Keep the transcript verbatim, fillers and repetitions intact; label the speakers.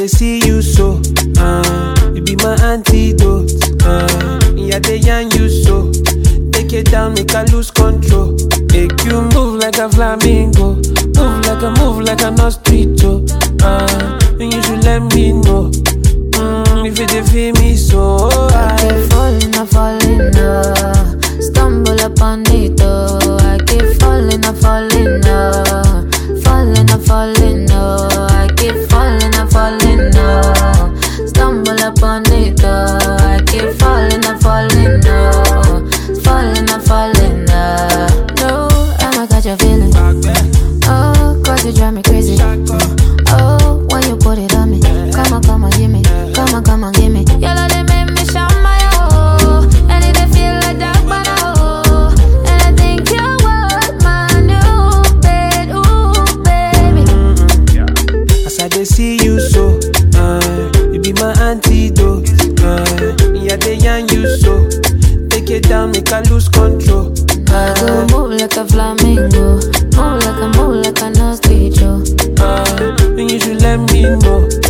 Speaker 1: they see you so, uh, you be my antidote. Uh, yeah, they yarn you so. Take it down, make I lose control. Make you move like a flamingo, move like a move like an ostrich. Uh, and you should let me know. Mm, if you feel me so.
Speaker 2: I keep falling, I falling, uh, stumble upon it, oh. I keep falling, I falling, uh, falling, I falling, oh. I keep falling, I falling, oh. Stumble upon it, oh. I keep falling, I falling, oh. Falling, I falling, oh. No, I'ma catch a feeling. Oh, cause you drive me crazy. Oh, when you put it on me, come on, come on, give me, come on, come on, give me. Yellow, they make me shout my oh, and it feel like that, but oh, and I think you want my new bed, ooh, baby.
Speaker 1: Mm-hmm. As I they see you so, uh, you be my antidote. Uh, yeah, they yarn you so. Take it down, make I lose control.
Speaker 2: I go move like a flamingo, move like a move like an ostrich.
Speaker 1: Uh, and you should let me know.